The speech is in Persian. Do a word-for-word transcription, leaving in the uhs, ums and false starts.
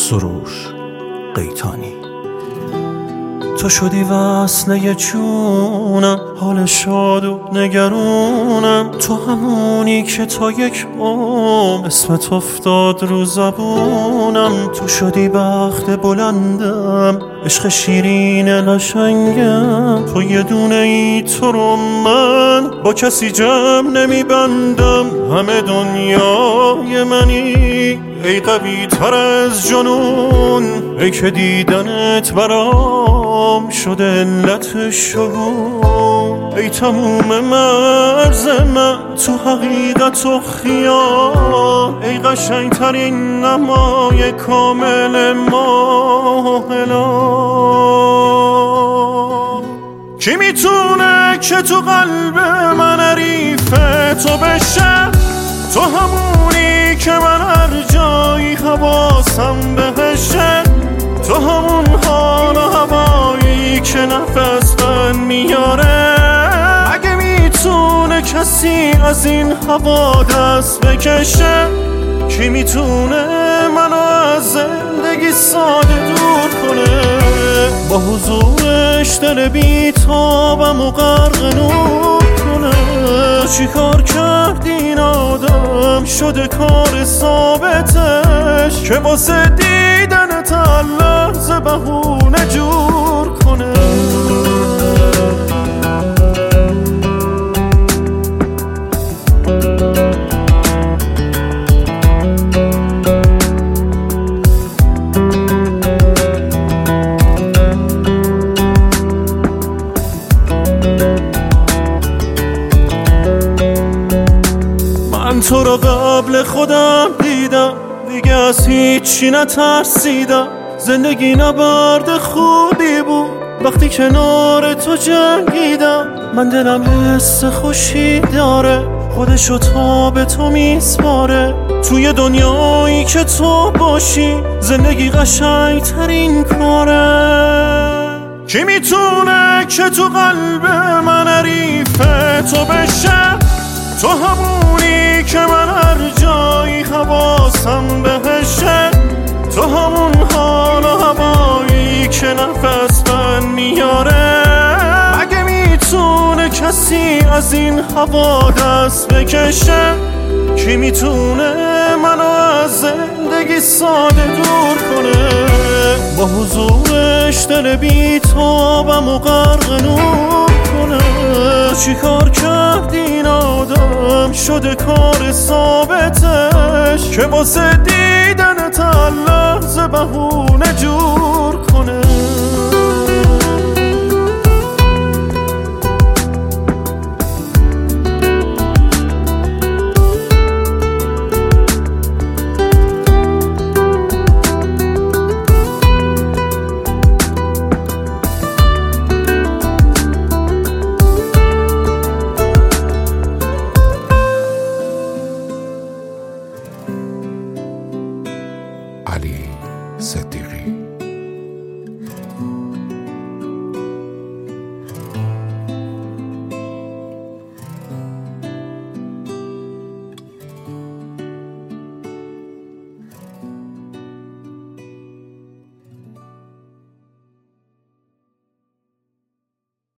سروش قیتانی. تو شدی وصله جونم، حال شاد و نگرونم، تو همونی که تا یک عمر اسمت افتاد رو زبونم. تو شدی بخت بلندم، عشق شیرین قشنگم، تو یه دونه ای تو رو من با کسی جمع نمیبندم. همه دنیای منی ای قوی تر از جنون، ای که دیدنت برام شده علت شگون. ای تموم مرز من تو حقیقت و خیال، ای قشنگ ترین نمای کامل ماهلان. کی میتونه که تو قلب من حریف تو بشه؟ تو همونی که من هر جایی حواسم بهشه، تو همون حال و هوایی که نفس من میاره. اگه میتونه کسی از این هوا دست بکشه؟ کی میتونه منو از زندگی ساده دور کنه؟ با حضورش دل بیتابم و غرق نور کنه. چی کار کرد این آدم شده کار ثابتش، که واسه دیدن تا لحظه بهونه جور کنه. من تو رو قبل خودم دیدم، دیگه از هیچی نترسیدم. زندگی نبرد خوبی بود وقتی کنار تو جنگیدم. من دلم حس خوشی داره، خودشو تا به تو میسپاره. توی دنیایی که تو باشی زندگی قشنگ ترین کاره. کی میتونه که تو قلب من حریف تو بشه؟ تو همونی که من هر جایی حواسم بهشه، تو همون حال و هوایی که نفس من میاره. اگه میتونه کسی از این هوا دست بکشه؟ کی میتونه منو از زندگی ساده دور کنه؟ با حضورش دل بیتابم و غرق نور کنه. چی کار کرد این آدم شده کار ثابتش، که واسه دیدن تا لحظه بهونه جور کنه.